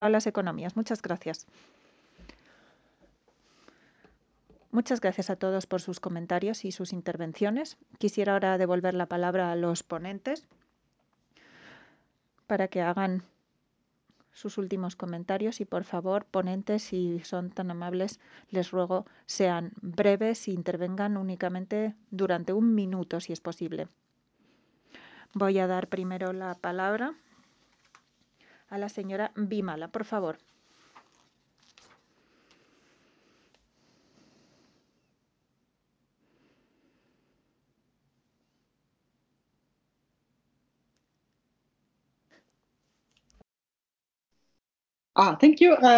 a las economías. Muchas gracias. Muchas gracias a todos por sus comentarios y sus intervenciones. Quisiera ahora devolver la palabra a los ponentes para que hagan sus últimos comentarios y, por favor, ponentes, si son tan amables, les ruego sean breves e intervengan únicamente durante 1 minuto, si es posible. Voy a dar primero la palabra a la señora Bimala, por favor. Thank you.